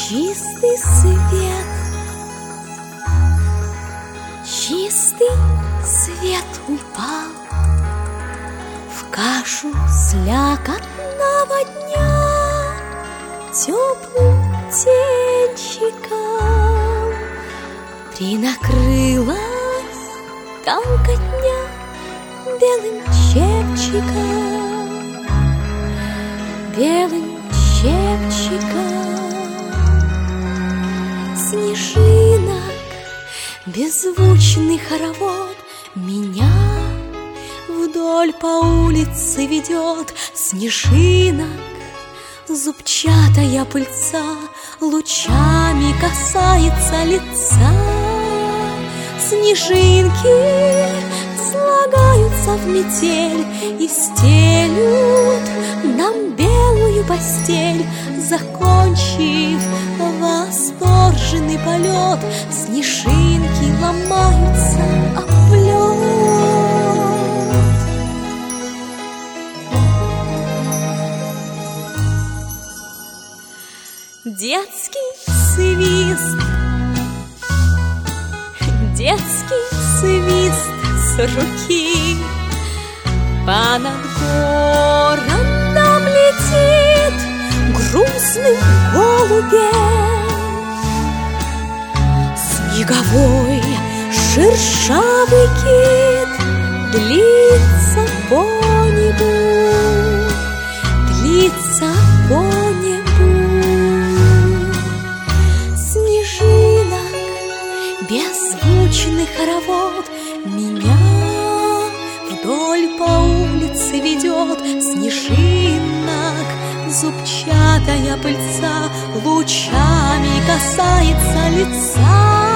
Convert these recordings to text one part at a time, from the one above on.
Чистый свет, чистый свет упал в кашу слякотного дня, теплым тенчиком принакрылась толкотня белым чепчиком, белым чепчиком. Снежинок беззвучный хоровод меня вдоль по улице ведет. Снежинок зубчатая пыльца лучами касается лица. Снежинки слагаются в метель и стелют нам белую постель. Закончив восторженный полет, снежинки ломаются об лед. Детский свист, детский свист с руки понад городом летит грустным голубем. Снеговой шершавый кит длится по небу, длится по небу. Снежинок беззвучный хоровод меня вдоль по улице ведет. Снежинок зубчатая пыльца лучами касается лица.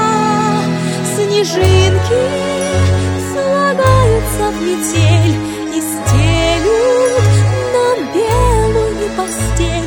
Снежинки слагаются в метель и стелют нам белую постель.